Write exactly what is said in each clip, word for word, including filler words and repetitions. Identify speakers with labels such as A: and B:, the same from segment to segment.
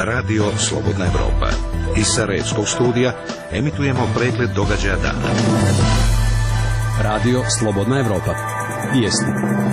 A: Radio Slobodna Evropa. Iz Sarajevskog studija emitujemo pregled događaja dana.
B: Radio Slobodna Evropa. Vijesti.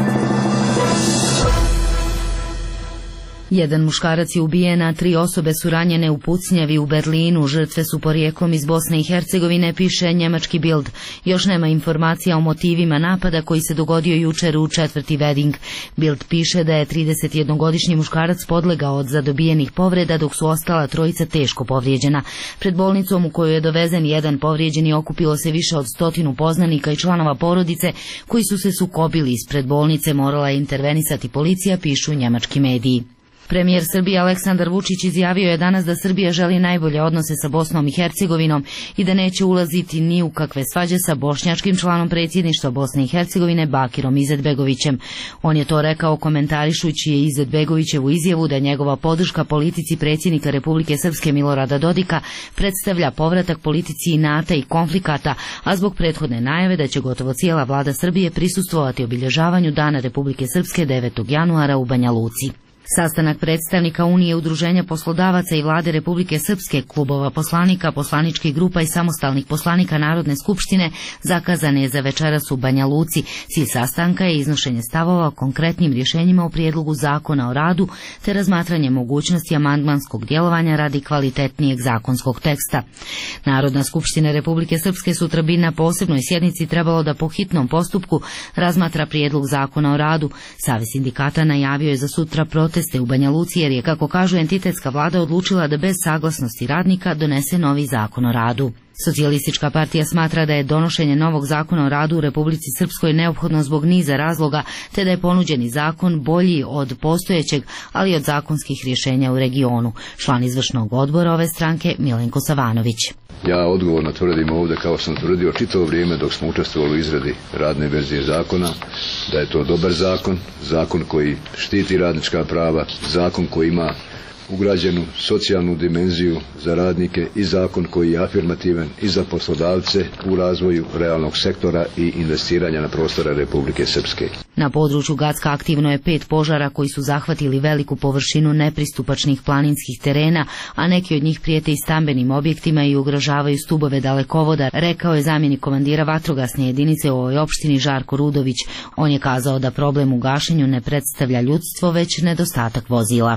C: Jedan muškarac je ubijen, a tri osobe su ranjene u pucnjavi u Berlinu. Žrtve su porijeklom iz Bosne i Hercegovine, piše njemački Bild. Još nema informacija o motivima napada koji se dogodio jučer u četvrti Wedding. Bild piše da je tridesetjednogodišnji muškarac podlegao od zadobijenih povreda, dok su ostala trojica teško povrijeđena. Pred bolnicom u kojoj je dovezen jedan povrijeđeni okupilo se više od stotinu poznanika i članova porodice koji su se sukobili. Ispred bolnice morala je intervenisati policija, pišu njemački mediji. Premijer Srbije Aleksandar Vučić izjavio je danas da Srbija želi najbolje odnose sa Bosnom i Hercegovinom i da neće ulaziti ni u kakve svađe sa bošnjačkim članom predsjedništva Bosne i Hercegovine Bakirom Izetbegovićem. On je to rekao komentarišući je Izetbegovićevu izjavu da njegova podrška politici predsjednika Republike Srpske Milorada Dodika predstavlja povratak politici inata i konflikata, a zbog prethodne najave da će gotovo cijela vlada Srbije prisustvovati obilježavanju Dana Republike Srpske devetog januara u Banja Luci. Sastanak predstavnika Unije udruženja poslodavaca i vlade Republike Srpske, klubova poslanika, poslaničkih grupa i samostalnih poslanika Narodne skupštine zakazan je za večeras u Banja Luci. Cilj sastanka je iznošenje stavova o konkretnim rješenjima o prijedlogu zakona o radu te razmatranje mogućnosti amandmanskog djelovanja radi kvalitetnijeg zakonskog teksta. Narodna skupština Republike Srpske sutra bi na posebnoj sjednici trebalo da po hitnom postupku razmatra prijedlog zakona o radu. Savez sindikata najavio je za sutra proteste u Banja Luci jer je, kako kažu, entitetska vlada odlučila da bez saglasnosti radnika donese novi zakon o radu. Socijalistička partija smatra da je donošenje novog zakona o radu u Republici Srpskoj neophodno zbog niza razloga, te da je ponuđeni zakon bolji od postojećeg, ali i od zakonskih rješenja u regionu. Član izvršnog odbora ove stranke Milenko Savanović.
D: Ja odgovorno tvrdim ovdje, kao sam tvrdio čitavo vrijeme dok smo učestvovali u izradi radne verzije zakona, da je to dobar zakon, zakon koji štiti radnička prava, zakon koji ima ugrađenu socijalnu dimenziju za radnike i zakon koji je afirmativan i za poslodavce u razvoju realnog sektora i investiranja na prostore Republike Srpske.
C: Na području Gacka aktivno je pet požara koji su zahvatili veliku površinu nepristupačnih planinskih terena, a neki od njih prijete i stambenim objektima i ugrožavaju stubove dalekovoda, rekao je zamjenik komandira vatrogasne jedinice u ovoj opštini Žarko Rudović. On je kazao da problem u gašenju ne predstavlja ljudstvo, već nedostatak vozila.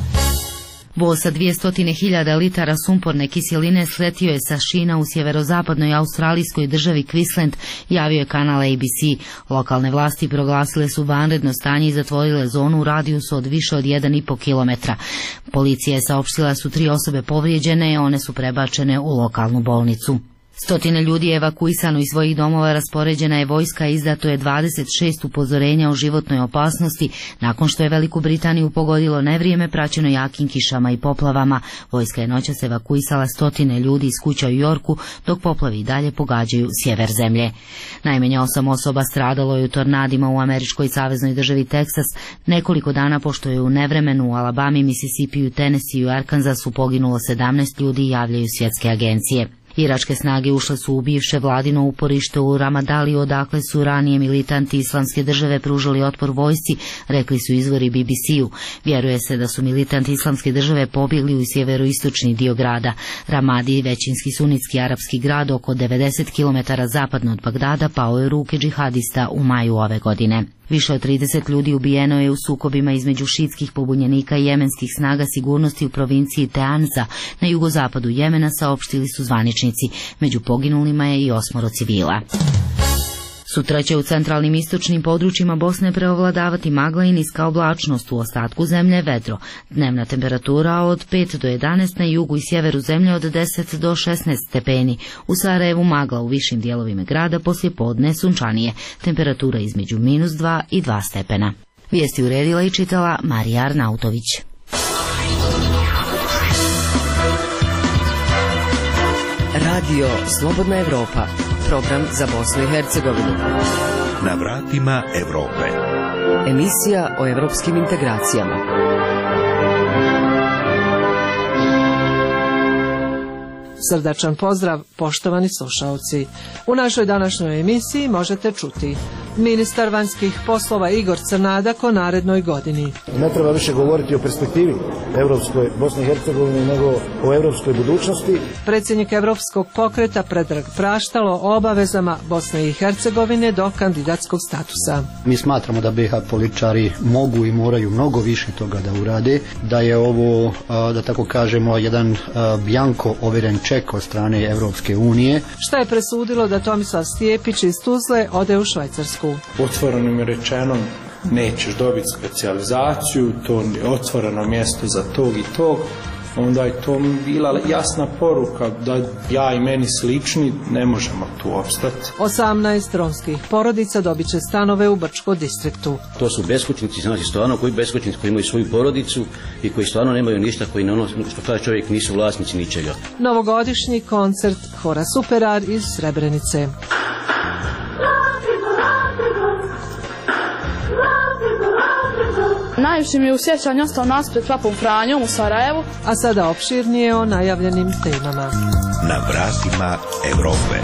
C: Voz sa dvjesto hiljada litara sumporne kiseline sletio je sa šina u sjeverozapadnoj australijskoj državi Queensland, javio je kanal A B C. Lokalne vlasti proglasile su vanredno stanje i zatvorile zonu u radijusu od više od jedan i pol kilometra. Policija je saopštila su tri osobe povrijeđene, one su prebačene u lokalnu bolnicu. Stotine ljudi je evakuisano iz svojih domova, raspoređena je vojska, izdato je dvadeset šest upozorenja o životnoj opasnosti nakon što je Veliku Britaniju pogodilo nevrijeme praćeno jakim kišama i poplavama. Vojska je noćas evakuisala stotine ljudi iz kuća u Yorku, dok poplavi i dalje pogađaju sjever zemlje. Najmanje osam osoba stradalo je u tornadima u američkoj saveznoj državi Teksas, nekoliko dana pošto je u nevremenu u Alabami, Mississippi, Tennessee i Arkansasu poginulo sedamnaest ljudi, javljaju svjetske agencije. Iračke snage ušle su u bivše vladino uporište u Ramadali, odakle su ranije militanti Islamske države pružali otpor vojsci, rekli su izvori B B C-u. Vjeruje se da su militanti Islamske države pobjegli u sjeveroistočni dio grada. Ramadi, većinski sunitski arapski grad oko devedeset kilometara zapadno od Bagdada, pao je u ruke džihadista u maju ove godine. Više od trideset ljudi ubijeno je u sukobima između šiitskih pobunjenika i jemenskih snaga sigurnosti u provinciji Teanza na jugozapadu Jemena, saopštili su zvaničnici. Među poginulima je i osmoro civila. Sutra će u centralnim istočnim područjima Bosne preovladavati magla i niska oblačnost, u ostatku zemlje vedro. Dnevna temperatura od pet do jedanaest, na jugu i sjeveru zemlje od deset do šesnaest stepeni. U Sarajevu magla, u višim dijelovima grada poslije podne sunčanije. Temperatura između minus dva i dva stepena. Vijesti uredila i čitala Marija Arnautović.
E: Radio Slobodna Evropa. Program za Bosnu i Hercegovinu.
A: Na vratima Evrope.
E: Emisija o evropskim integracijama.
F: Srdačan pozdrav, poštovani slušaoci. U našoj današnjoj emisiji možete čuti: Ministar vanjskih poslova Igor Crnadak o narednoj godini.
G: Ne treba više govoriti o perspektivi Evropskoj Bosne i Hercegovine nego o evropskoj budućnosti.
F: Predsjednik Evropskog pokreta Predrag Praštalo o obavezama Bosne i Hercegovine do kandidatskog statusa.
H: Mi smatramo da be ha političari mogu i moraju mnogo više toga da urade, da je ovo, da tako kažemo, jedan bjanko ovjeren ček od strane Evropske unije.
F: Šta je presudilo da Tomislav Stijepić iz Tuzle ode u Švajcarsku?
I: Otvoreno mi je rečeno, nećeš dobiti specijalizaciju, to je otvoreno mjesto za tog i tog. Onda je to bila jasna poruka da ja i meni slični ne možemo tu opstati.
F: osamnaest romskih porodica dobit će stanove u Brčko distriktu.
J: To su beskućnici, znači stvarno koji beskućnici koji imaju svoju porodicu i koji stvarno nemaju ništa, koji na ono što taj čovjek nisu vlasnici ničega.
F: Novogodišnji koncert Hora Superar iz Srebrenice.
K: Najviše mi je u sjećanju ostao nas pred Papom Franjom u Sarajevu.
F: A sada opširnije o najavljenim temama.
A: Na vratima Evrope.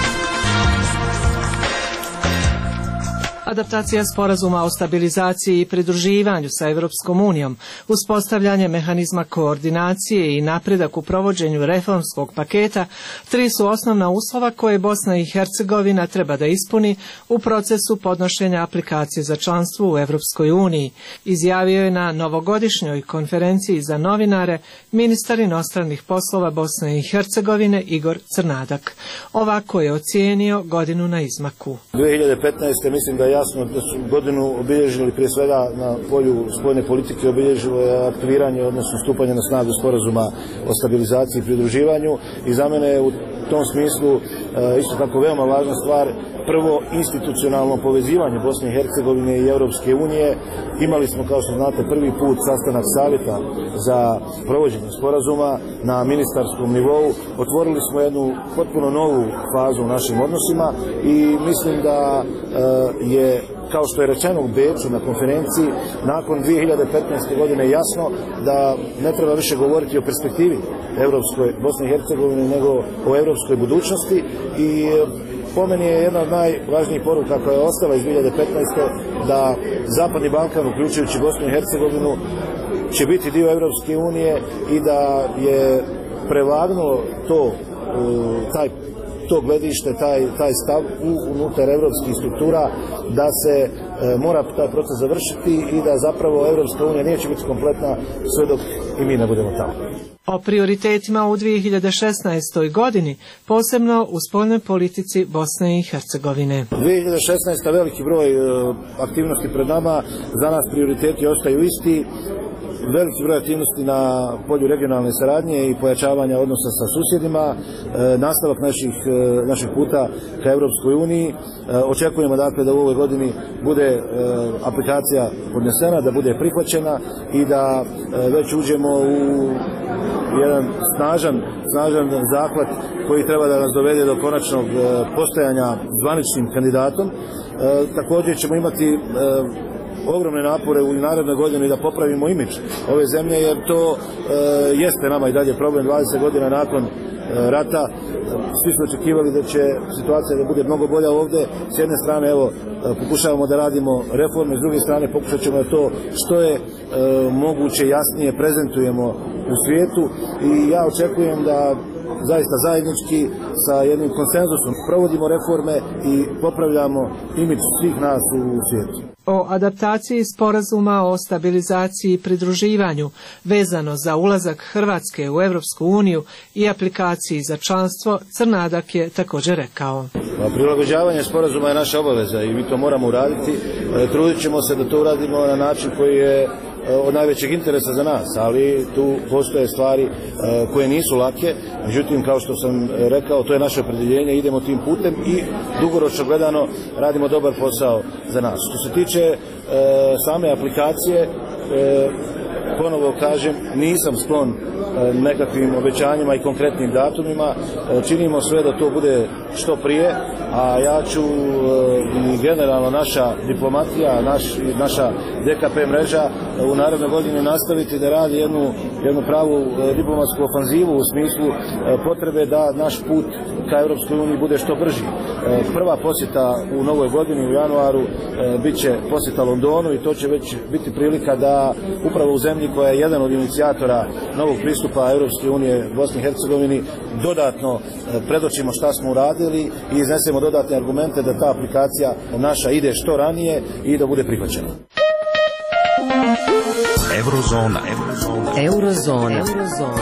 F: Adaptacija sporazuma o stabilizaciji i pridruživanju sa Evropskom unijom, uspostavljanje mehanizma koordinacije i napredak u provođenju reformskog paketa, tri su osnovna uslova koje Bosna i Hercegovina treba da ispuni u procesu podnošenja aplikacije za članstvo u Evropskoj uniji, izjavio je na novogodišnjoj konferenciji za novinare ministar inostranih poslova Bosne i Hercegovine Igor Crnadak. Ovako je ocijenio godinu na izmaku.
G: dvije hiljade petnaeste. mislim da je jasno da su godinu obilježili prije svega na polju spoljne politike, obilježilo je aktiviranje, odnosno stupanje na snagu sporazuma o stabilizaciji i pridruživanju i za mene je u tom smislu isto tako veoma važna stvar prvo institucionalno povezivanje Bosne i Hercegovine i Europske unije. Imali smo, kao što znate, prvi put sastanak savjeta za provođenje sporazuma na ministarskom nivou. Otvorili smo jednu potpuno novu fazu u našim odnosima i mislim da je, kao što je rečeno u Beču na konferenciji, nakon dvije hiljade petnaeste. godine jasno da ne treba više govoriti o perspektivi Evropskoj Bosne i Hercegovine nego o evropskoj budućnosti i po meni je jedna od najvažnijih poruka koja je ostala iz dvije hiljade petnaeste. da Zapadni Balkan, uključujući Bosnu i Hercegovinu, će biti dio Evropske unije i da je prevagnulo to, taj to gledište, taj, taj stav u, unutar evropskih struktura da se e, mora taj proces završiti i da zapravo Evropska unija neće biti kompletna sve dok i mi ne budemo tamo.
F: O prioritetima u dvije hiljade šesnaestoj. godini, posebno u spoljnoj politici Bosne i Hercegovine.
G: dvije hiljade šesnaesta. veliki broj e, aktivnosti pred nama, za nas prioriteti ostaju isti. Veliki broj aktivnosti na polju regionalne saradnje i pojačavanja odnosa sa susjedima, e, nastavak naših, e, naših puta ka Evropskoj uniji. E, očekujemo dakle da u ovoj godini bude e, aplikacija podnesena, da bude prihvaćena i da e, već uđemo u jedan snažan, snažan zahvat koji treba da nas dovede do konačnog e, postajanja zvaničnim kandidatom. E, također ćemo imati e, ogromne napore u narednoj godini da popravimo imidž ove zemlje, jer to e, jeste nama i dalje problem dvadeset godina nakon e, rata. Svi smo očekivali da će situacija da bude mnogo bolja ovdje. S jedne strane, evo, pokušavamo da radimo reforme, s druge strane pokušat ćemo da to što je e, moguće jasnije prezentujemo u svijetu i ja očekujem da zaista zajednički sa jednim konsenzusom provodimo reforme i popravljamo imidž svih nas u svijetu.
F: O adaptaciji sporazuma o stabilizaciji i pridruživanju vezano za ulazak Hrvatske u Evropsku uniju i aplikaciji za članstvo, Crnadak je također rekao.
G: Prilagođavanje sporazuma je naša obaveza i mi to moramo uraditi. Trudit ćemo se da to uradimo na način koji je od najvećeg interesa za nas, ali tu postoje stvari koje nisu lake. Međutim, kao što sam rekao, to je naše opredjeljenje, idemo tim putem i dugoročno gledano radimo dobar posao za nas. Što se tiče e, same aplikacije, e, ponovo kažem, nisam sklon nekakvim obećanjima i konkretnim datumima. Činimo sve da to bude što prije, a ja ću i generalno naša diplomatija, naš, naša D K P mreža u narednoj godini nastaviti da radi jednu, jednu pravu diplomatsku ofanzivu u smislu potrebe da naš put ka Europskoj uniji bude što brži. Prva posjeta u novoj godini u januaru bit će posjeta Londonu i to će već biti prilika da upravo u zemlji koja je jedan od inicijatora novog pristupa Europske unije Bosni i Hercegovini dodatno predočimo šta smo uradili i iznesemo dodatne argumente da ta aplikacija naša ide što ranije i da bude prihvaćena.
A: Eurozona. Eurozona.
E: Eurozona. Eurozona.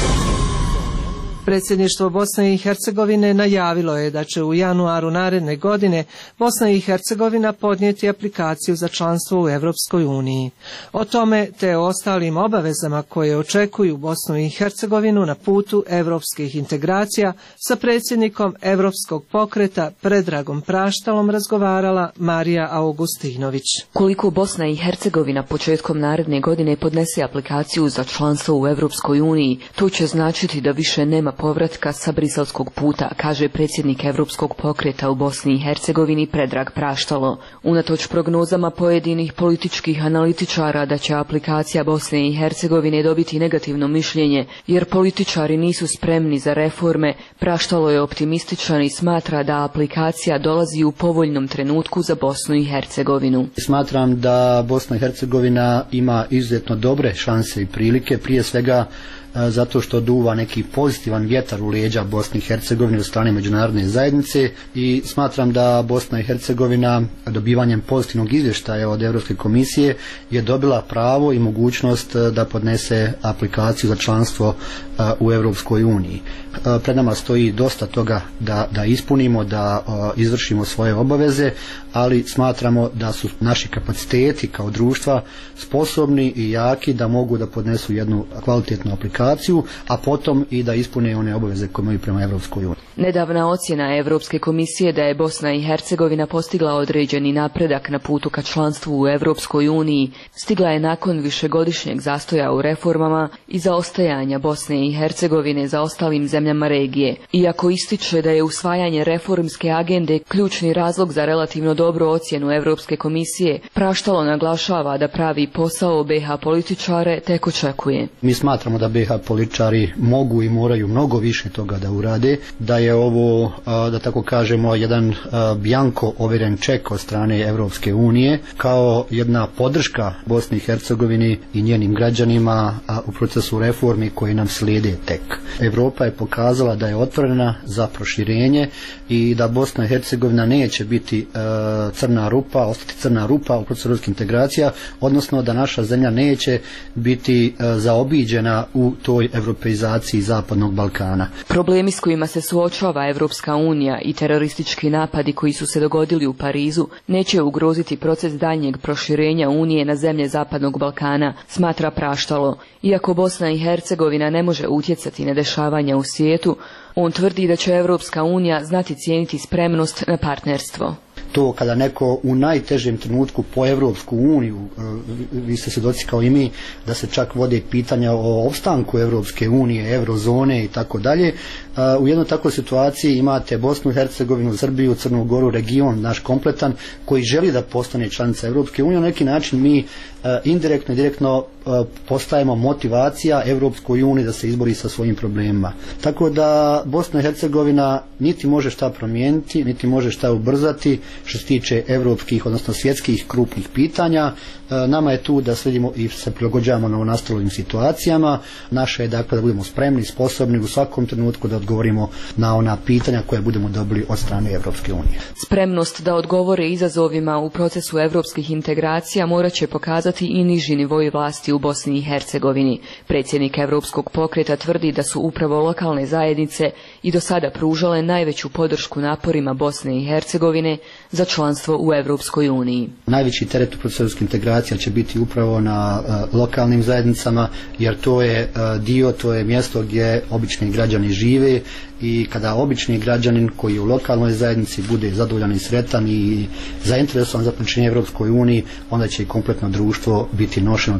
F: Predsjedništvo Bosne i Hercegovine najavilo je da će u januaru naredne godine Bosna i Hercegovina podnijeti aplikaciju za članstvo u Europskoj uniji. O tome te o ostalim obavezama koje očekuju Bosnu i Hercegovinu na putu europskih integracija sa predsjednikom Europskog pokreta Predragom Praštalom razgovarala Marija Augustinović.
L: Koliko Bosna i Hercegovina početkom naredne godine podnese aplikaciju za članstvo u Europskoj uniji, to će značiti da više nema povratka sa briselskog puta, kaže predsjednik Europskog pokreta u Bosni i Hercegovini Predrag Praštalo. Unatoč prognozama pojedinih političkih analitičara da će aplikacija Bosne i Hercegovine dobiti negativno mišljenje, jer političari nisu spremni za reforme, Praštalo je optimističan i smatra da aplikacija dolazi u povoljnom trenutku za Bosnu i Hercegovinu.
H: Smatram da Bosna i Hercegovina ima izuzetno dobre šanse i prilike, prije svega zato što duva neki pozitivan vjetar u leđa Bosne i Hercegovine od strane međunarodne zajednice i smatram da Bosna i Hercegovina dobivanjem pozitivnog izvještaja od Europske komisije je dobila pravo i mogućnost da podnese aplikaciju za članstvo u Europskoj uniji. Pred nama stoji dosta toga da, da ispunimo, da izvršimo svoje obaveze, ali smatramo da su naši kapaciteti kao društva sposobni i jaki da mogu da podnesu jednu kvalitetnu aplikaciju, a potom i da ispune one obaveze koje imaju prema Europskoj uniji.
L: Nedavna ocjena Europske komisije da je Bosna i Hercegovina postigla određeni napredak na putu ka članstvu u Europskoj uniji stigla je nakon višegodišnjeg zastoja u reformama i zaostajanja Bosne i Hercegovine za ostalim zemljama regije. Iako ističe da je usvajanje reformske agende ključni razlog za relativno dobru ocjenu Europske komisije, Praštalo naglašava da pravi posao B H političare tek očekuje.
H: Mi smatramo da B H političari mogu i moraju mnogo više toga da urade, da je ovo, da tako kažemo, jedan bjanko ovjeren ček od strane Europske unije kao jedna podrška Bosni i Hercegovini i njenim građanima u procesu reformi koji nam slijede tek. Europa je pokazala da je otvorena za proširenje i da Bosna i Hercegovina neće biti uh, crna rupa, ostati crna rupa u procesu europskih integracija, odnosno da naša zemlja neće biti uh, zaobiđena u toj europeizaciji Zapadnog Balkana.
L: Problemi s kojima se suočava Evropska unija i teroristički napadi koji su se dogodili u Parizu neće ugroziti proces daljnjeg proširenja Unije na zemlje Zapadnog Balkana, smatra Praštalo. Iako Bosna i Hercegovina ne može utjecati na dešavanja u svijetu, on tvrdi da će Evropska unija znati cijeniti spremnost na partnerstvo.
H: To kada neko u najtežem trenutku po Evropsku uniju, vi ste svjedoci kao i mi, da se čak vode pitanja o opstanku Evropske unije, eurozone i tako dalje, u jednoj takvoj situaciji imate Bosnu i Hercegovinu, Srbiju, Crnu Goru, region naš kompletan koji želi da postane članica Evropske unije. Na neki način mi indirektno i direktno postajemo motivacija Evropskoj uniji da se izbori sa svojim problemima. Tako da Bosna i Hercegovina niti može šta promijeniti, niti može šta ubrzati što se tiče evropskih, odnosno svjetskih krupnih pitanja. Nama je tu da sledimo i se prilagođavamo na nastalim situacijama. Naše je dakle da budemo spremni, sposobni u svakom trenutku da odgovorimo na ona pitanja koje budemo dobili od strane Evropske unije.
L: Spremnost da odgovore izazovima u procesu evropskih integracija morat će pokazati i niži nivoi vlasti u Bosni i Hercegovini. Predsjednik Europskog pokreta tvrdi da su upravo lokalne zajednice i do sada pružale najveću podršku naporima Bosne i Hercegovine za članstvo u Europskoj uniji.
H: Najveći teret u procesu integracija će biti upravo na uh, lokalnim zajednicama, jer to je uh, dio, to je mjesto gdje obični građani žive i kada obični građanin koji u lokalnoj zajednici bude zadovoljan i sretan i zainteresovan za priključenje Europskoj uniji, onda će i kompletno društvo biti nošeno tim pozitivnim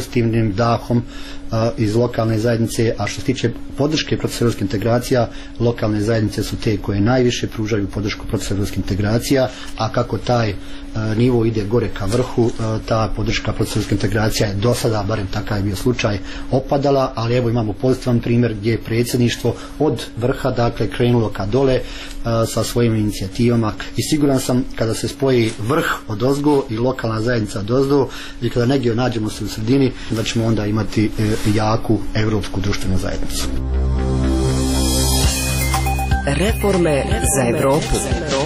H: pozitivnim dahom iz lokalne zajednice, a što se tiče podrške procesu europskih integracija, lokalne zajednice su te koje najviše pružaju podršku procesu europskih integracija, a kako taj nivo ide gore ka vrhu, ta podrška procesu europskih integracija je do sada, barem takav je bio slučaj, opadala, ali evo imamo pozitivan primjer gdje je predsjedništvo od vrha, dakle, krenulo ka dole sa svojim inicijativama i siguran sam kada se spoji vrh od ozgo i lokalna zajednica od ozdo i kada negdje nađemo se u sredini, da ćemo onda imati jaku evropsku društvenu zajednicu.
E: Reforme za Evropu.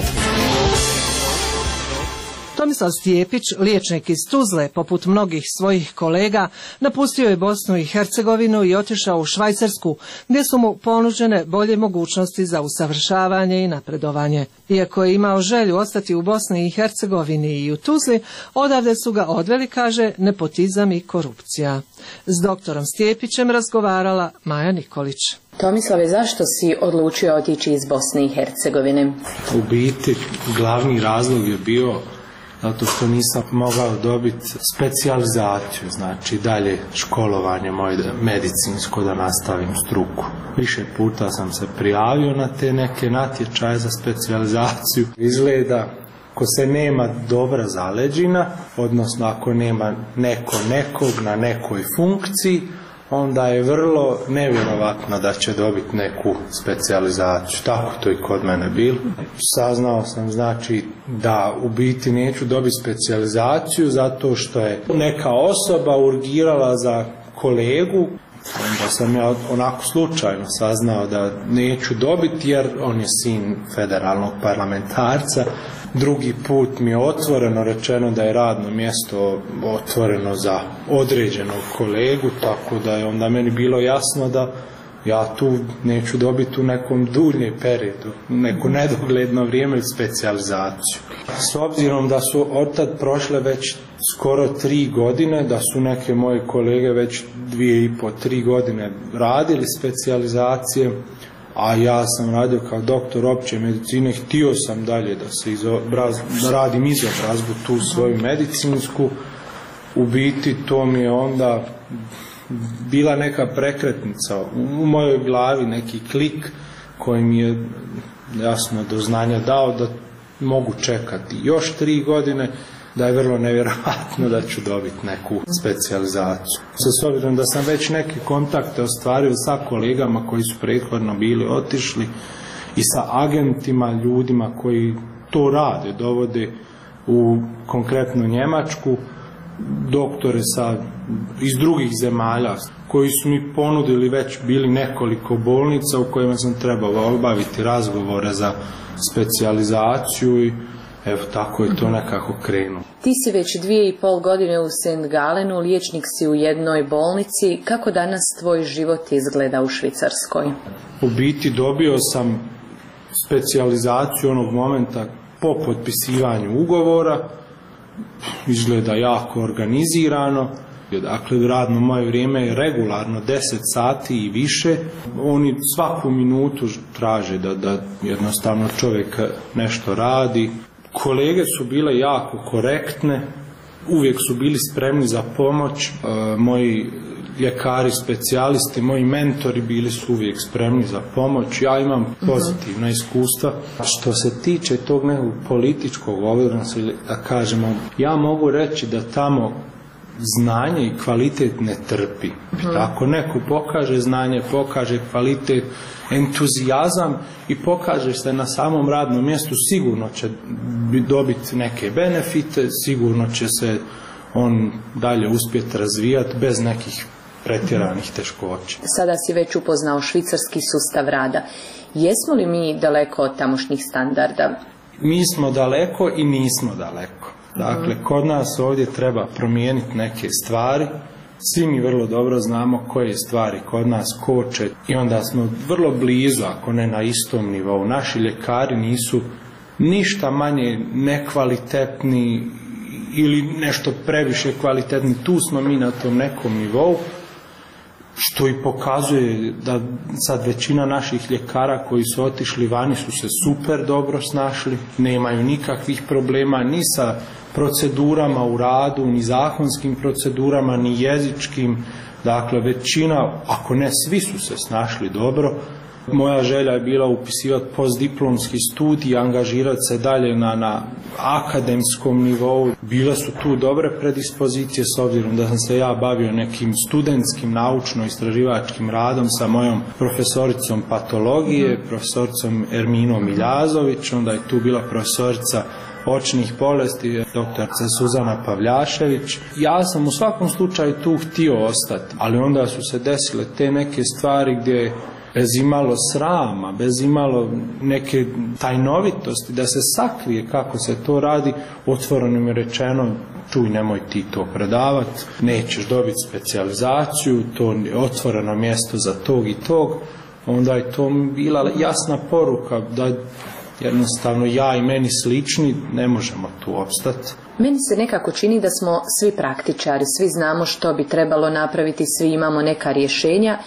F: Tomislav Stijepić, liječnik iz Tuzle, poput mnogih svojih kolega, napustio je Bosnu i Hercegovinu i otišao u Švajcarsku, gdje su mu ponuđene bolje mogućnosti za usavršavanje i napredovanje. Iako je imao želju ostati u Bosni i Hercegovini i u Tuzli, odavde su ga odveli, kaže, nepotizam i korupcija. S doktorom Stijepićem razgovarala Maja Nikolić.
M: Tomislave, zašto si odlučio otići iz Bosne i Hercegovine?
I: U biti, glavni razlog je bio zato što nisam mogao dobiti specijalizaciju, znači dalje školovanje moje medicinsko da nastavim struku. Više puta sam se prijavio na te neke natječaje za specijalizaciju. Izgleda ako se nema dobra zaleđina, odnosno ako nema neko nekog na nekoj funkciji, onda je vrlo nevjerovatno da će dobiti neku specijalizaciju. Tako to i kod mene bilo. Saznao sam, znači, da u biti neću dobiti specijalizaciju zato što je neka osoba urgirala za kolegu. Onda sam ja onako slučajno saznao da neću dobiti jer on je sin federalnog parlamentarca. Drugi put mi je otvoreno rečeno da je radno mjesto otvoreno za određenog kolegu, tako da je onda meni bilo jasno da ja tu neću dobiti u nekom duljem periodu, neko nedogledno vrijeme specijalizaciju. S obzirom da su od tad prošle već skoro tri godine, da su neke moje kolege već dvije i po, tri godine radili specijalizacije, a ja sam radio kao doktor opće medicine, htio sam dalje da se izobraz, da radim izobrazbu tu svoju medicinsku. U biti to mi je onda bila neka prekretnica u mojoj glavi, neki klik koji mi je jasno do znanja dao da mogu čekati još tri godine, da je vrlo nevjerojatno da ću dobiti neku specijalizaciju. S obzirom da sam već neke kontakte ostvario sa kolegama koji su prethodno bili otišli i sa agentima, ljudima koji to rade, dovode u konkretnu Njemačku, doktore sa, iz drugih zemalja koji su mi ponudili već bili nekoliko bolnica u kojima sam trebao obaviti razgovore za specijalizaciju i evo tako je to nekako krenulo.
M: Ti si već dvije i pol godine u Saint Gallenu, liječnik si u jednoj bolnici. Kako danas tvoj život izgleda u Švicarskoj?
I: U biti dobio sam specijalizaciju onog momenta po potpisivanju ugovora. Izgleda jako organizirano. Dakle, radno moje vrijeme je regularno deset sati i više. Oni svaku minutu traže da, da jednostavno čovjek nešto radi. Kolege su bile jako korektne, uvijek su bili spremni za pomoć. E, moji ljekari, specijalisti, moji mentori bili su uvijek spremni za pomoć. Ja imam pozitivna iskustva. Što se tiče tog nekog političkog odnosa, da kažemo, ja mogu reći da tamo znanje i kvalitet ne trpi. Ako neko pokaže znanje, pokaže kvalitet, entuzijazam i pokaže se na samom radnom mjestu, sigurno će dobiti neke benefite, sigurno će se on dalje uspjeti razvijati bez nekih pretjeranih teškoća.
M: Sada si već upoznao švicarski sustav rada. Jesmo li mi daleko od tamošnjih standarda?
I: Mi smo daleko i nismo daleko. Dakle, kod nas ovdje treba promijeniti neke stvari. Svi mi vrlo dobro znamo koje stvari kod nas koče i onda smo vrlo blizu, ako ne na istom nivou. Naši ljekari nisu ništa manje nekvalitetni ili nešto previše kvalitetni. Tu smo mi na tom nekom nivou. što i pokazuje da sad većina naših ljekara koji su otišli vani su se super dobro snašli, nemaju nikakvih problema ni sa procedurama u radu, ni zakonskim procedurama, ni jezičkim. Dakle, većina, ako ne svi, su se snašli dobro. Moja želja je bila upisivati postdiplomski studij, angažirati se dalje na, na akademskom nivou. Bile su tu dobre predispozicije s obzirom da sam se ja bavio nekim studentskim naučno-istraživačkim radom sa mojom profesoricom patologije, profesoricom Erminom Miljazović, onda je tu bila profesorica očnih bolesti, doktorica Suzana Pavljašević. Ja sam u svakom slučaju tu htio ostati, ali onda su se desile te neke stvari gdje bez imalo srama, bez imalo neke tajnovitosti, da se sakrije kako se to radi, otvoreno mi je rečeno, čuj, nemoj ti to predavati, nećeš dobiti specijalizaciju, to je otvoreno mjesto za tog i tog. Onda je to bila jasna poruka da jednostavno ja i meni slični ne možemo tu opstati.
M: Meni se nekako čini da smo svi praktičari, svi znamo što bi trebalo napraviti, svi imamo neka rješenja,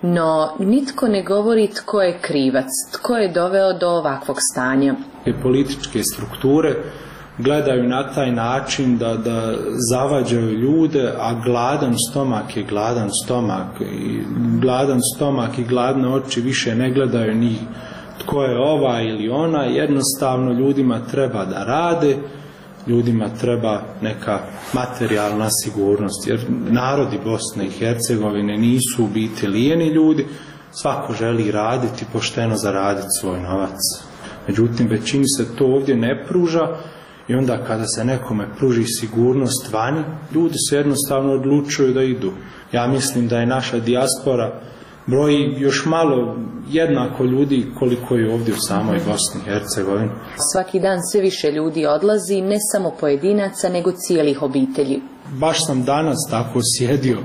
M: no nitko ne govori tko je krivac, tko je doveo do ovakvog stanja.
I: Političke strukture gledaju na taj način da, da zavađaju ljude, a gladan stomak je gladan stomak. I gladan stomak i gladne oči više ne gledaju ni tko je ova ili ona, jednostavno ljudima treba da rade, ljudima treba neka materijalna sigurnost, jer narodi Bosne i Hercegovine nisu u biti lijeni ljudi, svako želi raditi, pošteno zaraditi svoj novac. Međutim, većini se to ovdje ne pruža i onda kada se nekome pruži sigurnost vani, ljudi se jednostavno odlučuju da idu. Ja mislim da je naša dijaspora broji još malo jednako ljudi koliko je ovdje u samoj Bosni i Hercegovini.
M: Svaki dan sve više ljudi odlazi, ne samo pojedinaca, nego cijelih obitelji.
I: Baš sam danas tako sjedio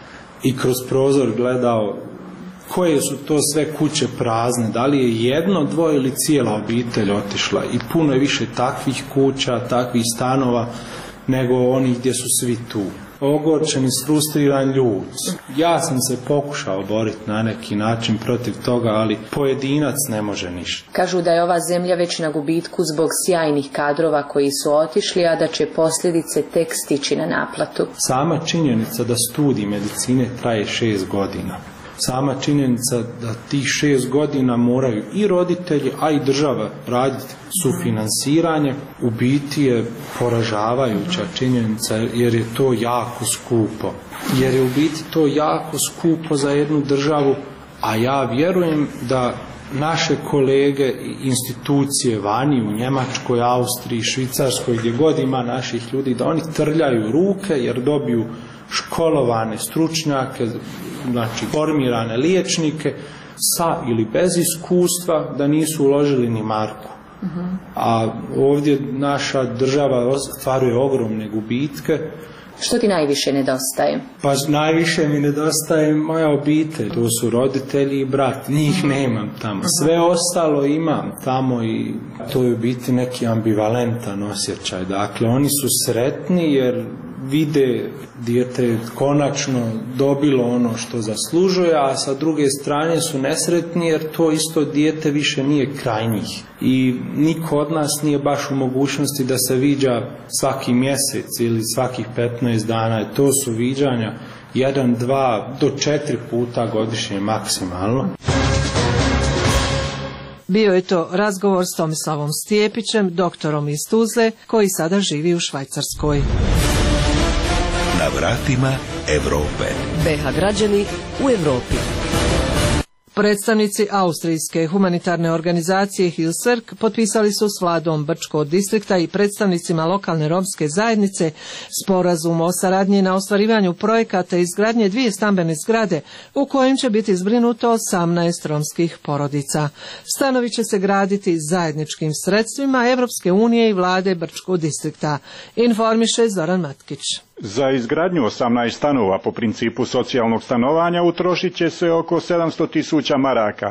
I: i kroz prozor gledao koje su to sve kuće prazne, da li je jedno, dvoje ili cijela obitelj otišla. I puno je više takvih kuća, takvih stanova, nego onih gdje su svi tu. Ogorčen i frustriran ljud. Ja sam se pokušao boriti na neki način protiv toga, ali pojedinac ne može ništa.
M: Kažu da je ova zemlja već na gubitku zbog sjajnih kadrova koji su otišli, a da će posljedice tek stići na naplatu.
I: Sama činjenica da studij medicine traje šest godina. Sama činjenica da tih šest godina moraju i roditelji, a i država raditi sufinansiranje, u biti je poražavajuća činjenica, jer je to jako skupo. Jer je u biti to jako skupo za jednu državu, a ja vjerujem da naše kolege i institucije vani u Njemačkoj, Austriji, Švicarskoj, gdje god ima naših ljudi, da oni trljaju ruke jer dobiju školovane stručnjake, znači formirane liječnike sa ili bez iskustva, da nisu uložili ni marku. Uh-huh. A ovdje naša država ostvaruje ogromne gubitke.
M: Što ti najviše nedostaje?
I: Pa najviše mi nedostaje moja obitelj. To su roditelji i brat. Njih nemam tamo. Sve ostalo imam tamo i to je u biti neki ambivalentan osjećaj. Dakle, oni su sretni jer vide dijete je konačno dobilo ono što zaslužuje, a sa druge strane su nesretni jer to isto dijete više nije kraj njih. I niko od nas nije baš u mogućnosti da se viđa svaki mjesec ili svakih petnaest dana. To su viđanja jedan, dva do četiri puta godišnje maksimalno.
F: Bio je to razgovor s Tomislavom Stijepićem, doktorom iz Tuzle, koji sada živi u Švajcarskoj.
A: Na vratima Europe.
E: be ha građani u Europi.
F: Predstavnici austrijske humanitarne organizacije Hilswerk potpisali su s vladom Brčkog distrikta i predstavnicima lokalne romske zajednice sporazum o saradnji na ostvarivanju projekata izgradnje dvije stambene zgrade u kojim će biti zbrinuto osamnaest romskih porodica. Stanovi će se graditi zajedničkim sredstvima Europske unije i vlade Brčkog distrikta, informiše Zoran Matkić.
N: Za izgradnju osamnaest stanova po principu socijalnog stanovanja utrošit će se oko sedamsto tisuća maraka.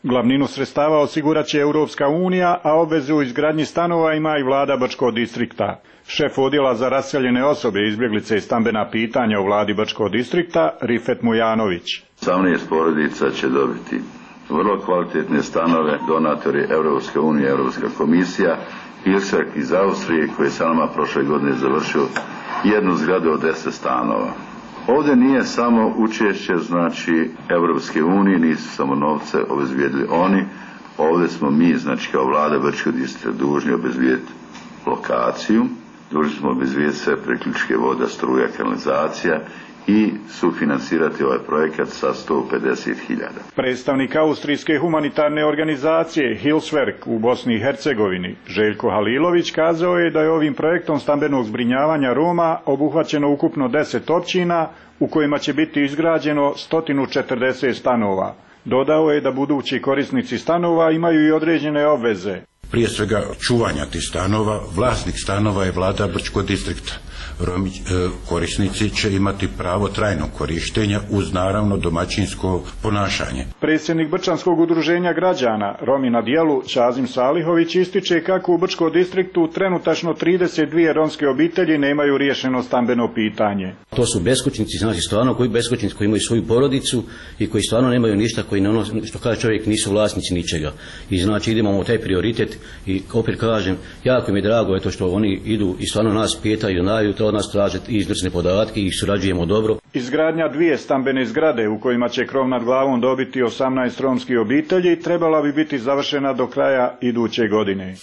N: Glavninu sredstava osigurat će Europska unija, a obvezu u izgradnji stanova ima i vlada Brčkog distrikta. Šef odjela za raseljene osobe, izbjeglice i stambena pitanja u vladi Brčkog distrikta, Rifet Mujanović.
O: osamnaest porodica će dobiti vrlo kvalitetne stanove, donatori Europske unije, Europska komisija, Irsak iz Austrije koji je sa nama prošle godine završio jednu zgradu od deset stanova. Ovdje nije samo učešće, znači, Europske unije, nisu samo novce obezbijedili oni, ovdje smo mi, znači, kao vlada Brčkog distrikta dužni obezbijediti lokaciju, dužni smo obezbijediti sve priključke voda, struja, kanalizacija i sufinansirati ovaj projekat sa sto pedeset hiljada.
N: Predstavnik austrijske humanitarne organizacije Hilswerk u Bosni i Hercegovini, Željko Halilović, kazao je da je ovim projektom stambenog zbrinjavanja Roma obuhvaćeno ukupno deset općina u kojima će biti izgrađeno sto četrdeset stanova. Dodao je da budući korisnici stanova imaju i određene obveze.
P: Prije svega čuvanja tih stanova, vlasnik stanova je vlada Brčkog distrikta. Romi, e, korisnici će imati pravo trajnog korištenja uz naravno domaćinsko ponašanje.
N: Predsjednik Brčanskog udruženja građana Romi na dijelu Čazim Salihović ističe kako u Brčkom distriktu trenutačno trideset dvije romske obitelji nemaju riješeno stambeno pitanje.
J: To su beskućnici, znači stvarno koji beskućnici koji imaju svoju porodicu i koji stvarno nemaju ništa, koji ne ono, što kaže čovjek, nisu vlasnici ničega. I znači idemo u taj prioritet i opet kažem, jako mi je drago eto što oni idu i stvarno nas pitaju, naju od nas traže izvrsne podatke i surađujemo dobro.
N: Izgradnja dvije stambene zgrade u kojima će krov nad glavom dobiti osamnaest romskih obitelji trebala bi biti završena do kraja iduće godine.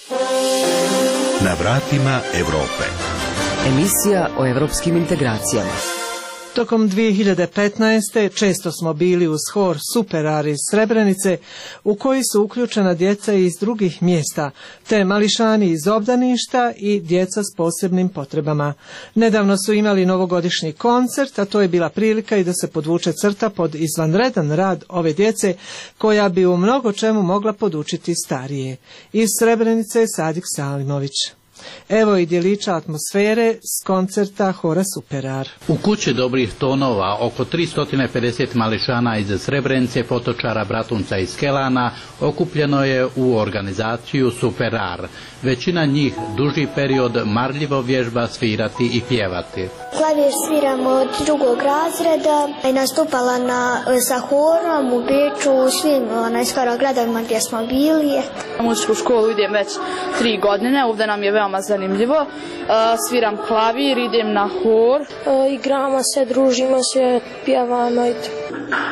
A: Na vratima Europe.
E: Emisija o evropskim integracijama.
F: Tokom dvije hiljade petnaeste. često smo bili uz hor Superar iz Srebrenice, u koji su uključena djeca iz drugih mjesta, te mališani iz obdaništa i djeca s posebnim potrebama. Nedavno su imali novogodišnji koncert, a to je bila prilika i da se podvuče crta pod izvanredan rad ove djece, koja bi u mnogo čemu mogla podučiti starije. Iz Srebrenice Sadik Salimović. Evo i djelića atmosfere s koncerta hora Superar.
Q: U kući dobrih tonova oko tristo pedeset mališana iz Srebrenice, Potočara, Bratunca i Skelana okupljeno je u organizaciju Superar. Većina njih duži period marljivo vježba svirati i pjevati.
R: Klavir sviram od drugog razreda i nastupala na, sa horom u Beču, u svim onaj, skoro gradovima gdje smo bili.
K: U muzičku školu idem već tri godine, ovdje nam je veoma zanimljivo. Sviram klavir, idem na hor.
R: Igramo se, družimo se, pjevamo i to.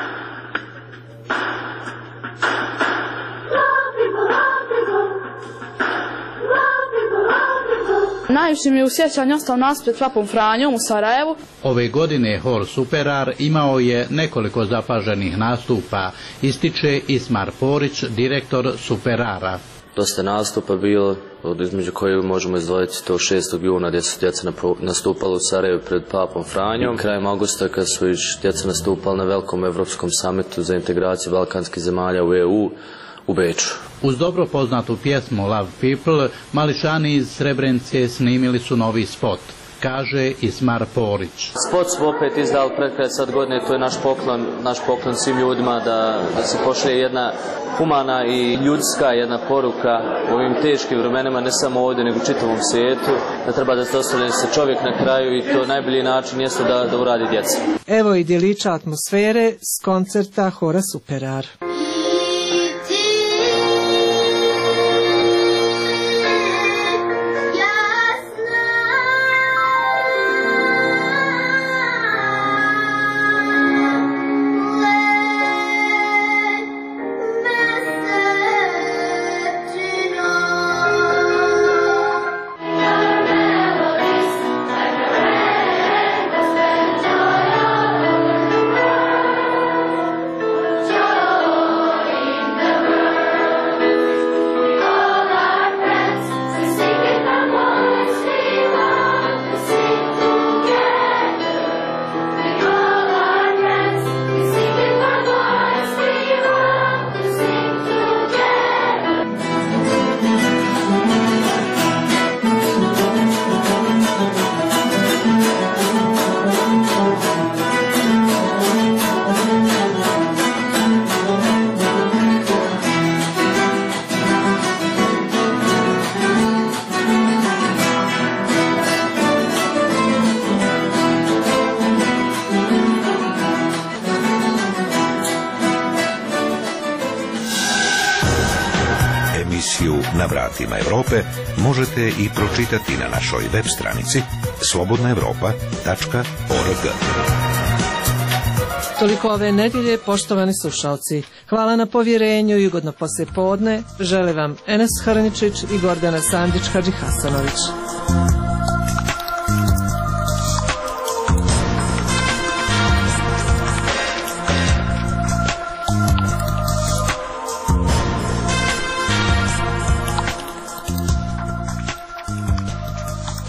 K: Najviše mi je u sjećanju ostao nas pred Papom Franjom u Sarajevu.
Q: Ove godine hor Superar imao je nekoliko zapaženih nastupa, ističe Ismar Porić, direktor Superara.
S: Dosta nastupa bilo, od između kojih možemo izdvojiti to šestog juna gdje su djeca nastupala u Sarajevu pred Papom Franjom. Krajem augusta kad su djeca nastupala na velikom evropskom samitu za integraciju balkanskih zemalja u E U u Beču.
Q: Uz dobro poznatu pjesmu Love People, mališani iz Srebrenice snimili su novi spot, kaže Ismar Porić.
S: Spot smo opet izdali pred kraj sad godine, to je naš poklon, naš poklon svim ljudima da, da se pošle jedna humana i ljudska jedna poruka u ovim teškim vremenima, ne samo ovdje nego u čitavom svijetu, da treba da se ostavlja se čovjek na kraju i to najbolji način jeste da, da uradi djeca.
F: Evo i djelića atmosfere s koncerta hora Superar.
R: Oh
A: vratima Europe možete i pročitati na našoj web stranici slobodna europa tačka org.
F: Toliko ove nedjelje, poštovani slušalci. Hvala na povjerenju i ugodno poslijepodne. Žele vam Enes Hrničić i Gordana Sandić Hadžihasanović.